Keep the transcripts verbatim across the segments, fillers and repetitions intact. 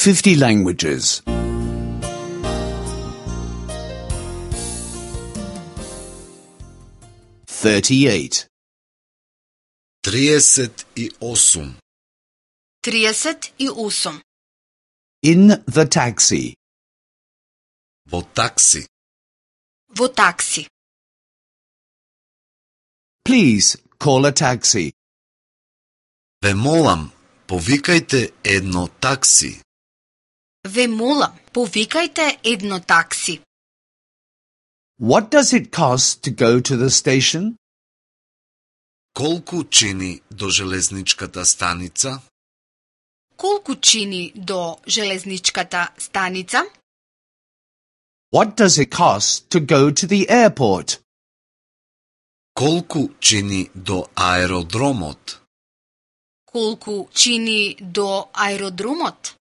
fifty languages. thirty-eight. trideset i osam. trideset i osam. In the taxi. Во такси. Во такси. Please call a taxi. Ве молам, повикајте едно такси. Ве молам, повикајте едно такси. What does it cost to go to the station? Колку чини до железничката станица? Колку чини до железничката станица? What does it cost to go to the airport? Колку чини до аеродромот? Колку чини до аеродромот?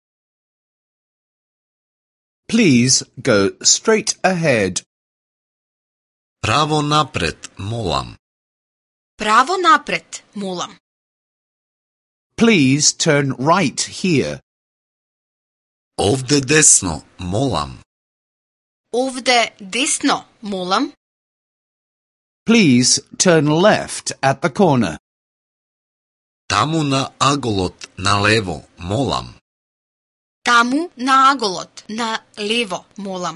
Please go straight ahead. Право напред, молам. Право напред, молам. Please turn right here. Овде десно, молам. Овде десно, молам. Please turn left at the corner. Таму на аголот налево, молам. Таму на аголот, на лево, молам.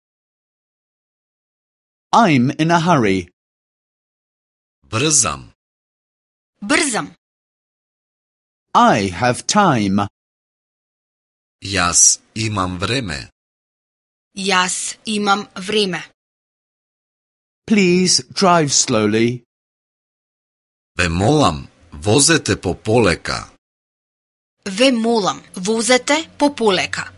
I'm in a hurry. Брзам. Брзам. I have time. Јас имам време. Јас имам време. Please drive slowly. Ве молам, возете пополека. Ве молам, возете пополека.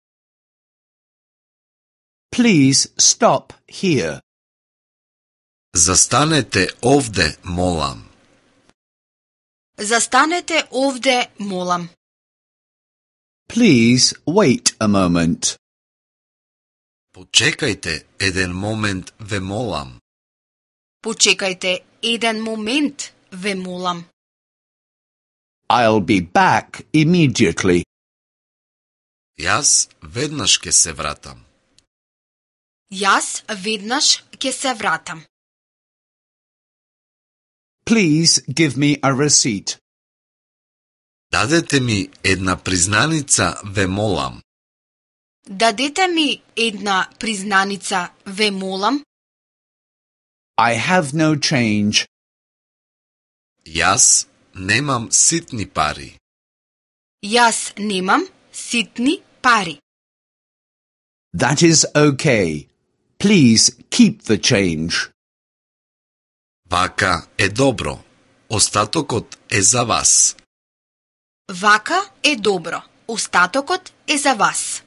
Please stop here. Застанете овде, молам. Застанете овде, молам. Please wait a moment. Почекајте еден момент, ве молам. Почекајте еден момент, ве молам. I'll be back immediately. Јас веднаш ќе се вратам. Јас веднаш ќе се вратам. Please give me a receipt. Дадете ми една признаница, ве молам. Дадете ми една признаница, ве молам. I have no change. Јас немам ситни пари. Јас немам ситни пари. That is okay. Please keep the change. Вака е добро. Остатокот е за вас. Вака е добро. Остатокот е за вас.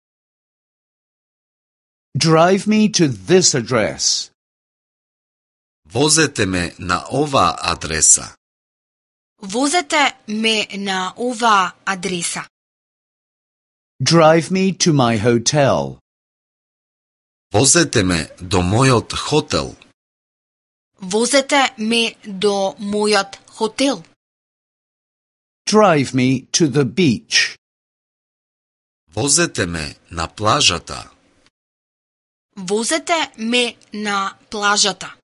Drive me to this address. Возете ме на оваа адреса. Возете ме на оваа адреса. Drive me to my hotel. Возете ме до мојот хотел. Возете ме до мојот хотел. Drive me to the beach. Возете ме на плажата. Возете ме на плажата.